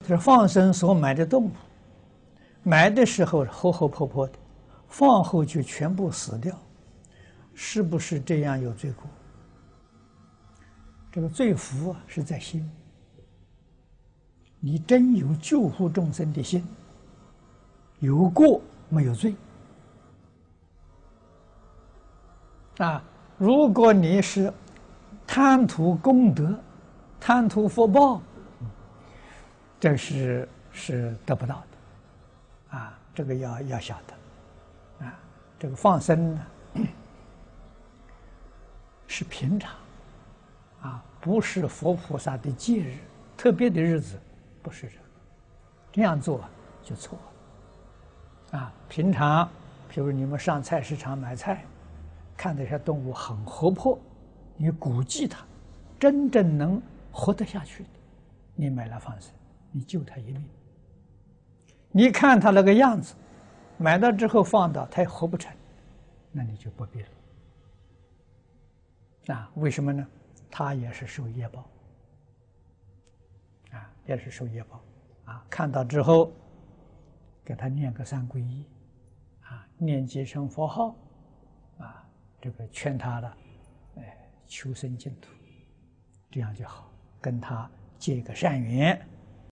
这放生所买的动物，买的时候活活泼泼的，放后就全部死掉，是不是这样有罪过？这个罪福啊是在心，你真有救护众生的心，有过没有罪啊？如果你是贪图功德、贪图福报，这是得不到的啊！这个要晓得啊！这个放生呢是平常啊，不是佛菩萨的戒日、特别的日子，不是这样做就错了啊！平常，譬如你们上菜市场买菜，看到一些动物很活泼，你估计它真正能活得下去的，你买了放生，你救它一命。你看它那个样子，买到之后放到它也活不成，那你就不必了。啊，为什么呢？它也是受业报，啊，也是受业报，啊，看到之后，给他念个三皈依，啊，念几声佛号，啊，这个劝他了，求生净土，这样就好，跟他结个善缘。